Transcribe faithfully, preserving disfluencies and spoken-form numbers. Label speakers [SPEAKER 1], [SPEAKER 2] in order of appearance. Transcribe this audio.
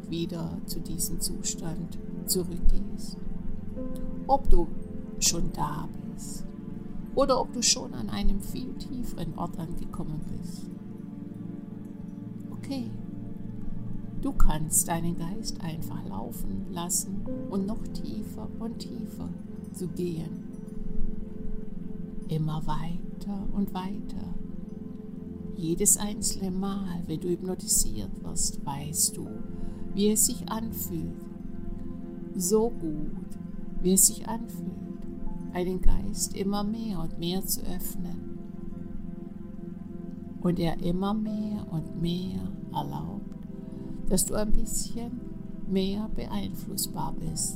[SPEAKER 1] wieder zu diesem Zustand zurückgehst. Ob du schon da bist oder ob du schon an einem viel tieferen Ort angekommen bist. Okay, du kannst deinen Geist einfach laufen lassen und noch tiefer und tiefer zu gehen. Immer weiter und weiter. Jedes einzelne Mal, wenn du hypnotisiert wirst, weißt du, wie es sich anfühlt. So gut, wie es sich anfühlt, einen Geist immer mehr und mehr zu öffnen. Und er immer mehr und mehr erlaubt, dass du ein bisschen mehr beeinflussbar bist.